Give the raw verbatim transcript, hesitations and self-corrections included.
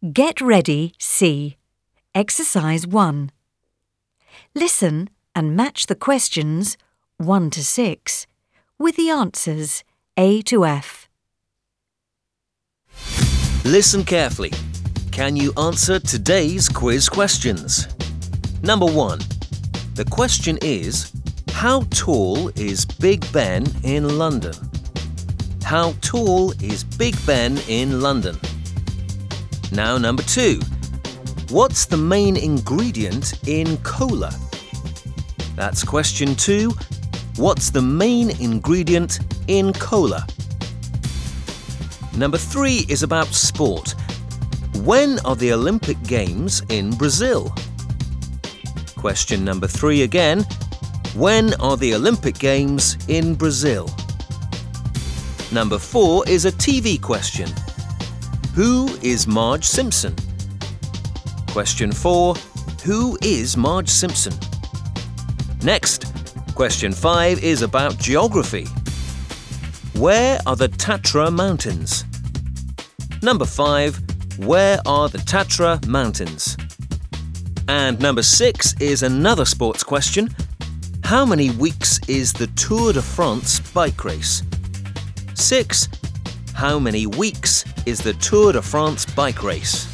Get ready, C. Exercise one. Listen and match the questions one to six with the answers A to F. Listen carefully. Can you answer today's quiz questions? Number one. The question is, how tall is Big Ben in London? How tall is Big Ben in London? Now number two. What's the main ingredient in cola? That's question two. What's the main ingredient in cola? Number three is about sport. When are the Olympic Games in Brazil? Question number three again. When are the Olympic Games in Brazil? Number four is a T V question. Who is Marge Simpson? Question four. Who is Marge Simpson? Next, question five is about geography. Where are the Tatra Mountains? Number five. Where are the Tatra Mountains? And number six is another sports question. How many weeks is the Tour de France bike race? Six. How many weeks is the Tour de France bike race?